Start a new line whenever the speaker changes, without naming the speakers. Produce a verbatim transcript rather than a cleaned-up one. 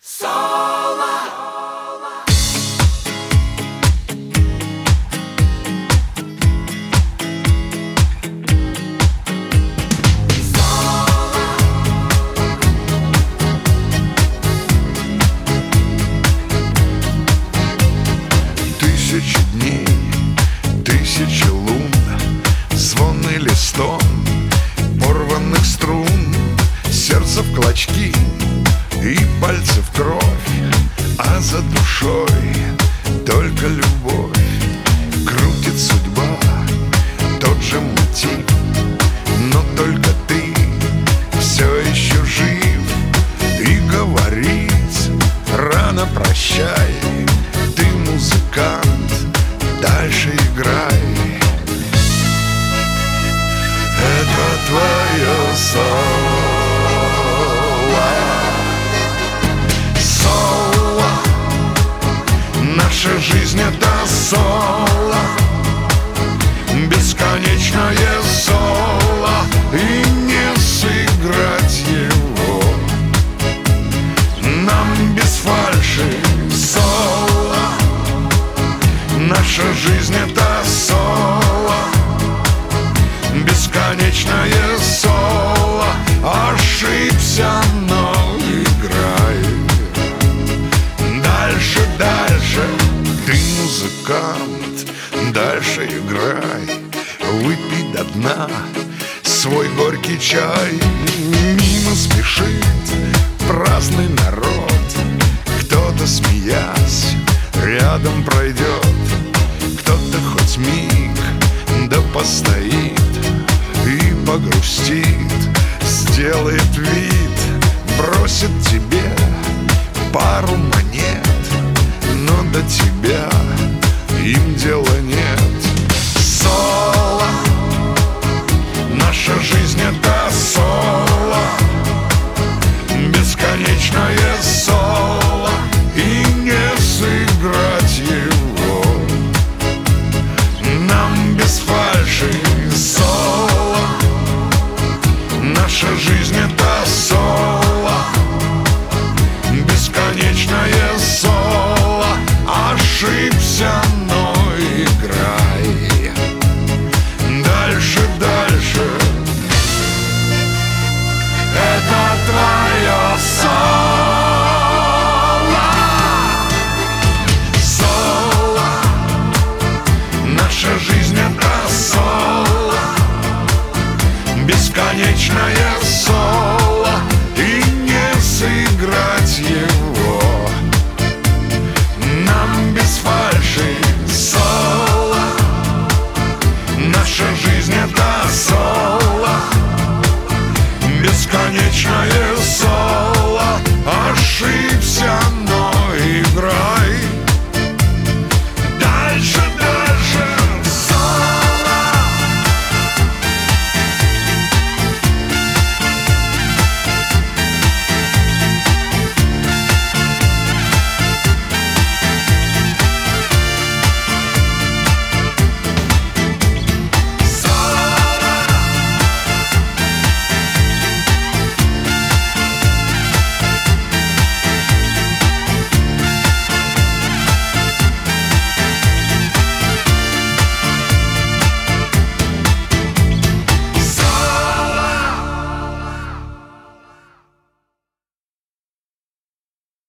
Соло!
Тысячи дней, тысячи лун, звонный листон порванных струн, сердце в клочки и пальцы в кровь, а за душой только любовь. Крутит судьба тот же мотив, но только ты все еще жив. И говорить рано прощай, ты музыкант, дальше играй. Это твое соло, соло. Наша жизнь это соло, бесконечное соло, и не сыграть его нам без фальши. Соло, наша жизнь это соло, бесконечное соло. Ошибся, но играй. Дальше, дальше, ты музыкант, дальше играй. Выпей до дна свой горький чай. Мимо спешит праздный народ, кто-то, смеясь, рядом пройдет, кто-то хоть миг да постоит и погрустит, сделает вид, бросит тебе пару монет, но до тебя им дела нет. Соло, наша жизнь это соло, бесконечное соло, и не сыграть его нам без фальши. Соло, наша жизнь это соло, бесконечное соло. Ошибся, но играй. Дальше, дальше, это твое соло. Соло, наша жизнь это соло, бесконечное соло, и не сыграть